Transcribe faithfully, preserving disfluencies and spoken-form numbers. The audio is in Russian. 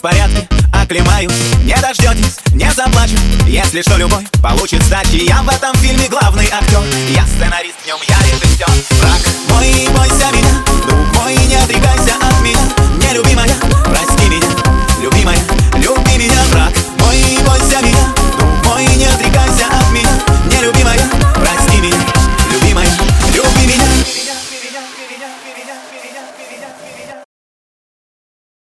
в порядке, оклемаюсь. Не дождетесь, не заплачу. Если что, любой получит сдачи. Я в этом фильме главный актер. Я сценарист, в нем я режиссер. Враг мой, бойся меня.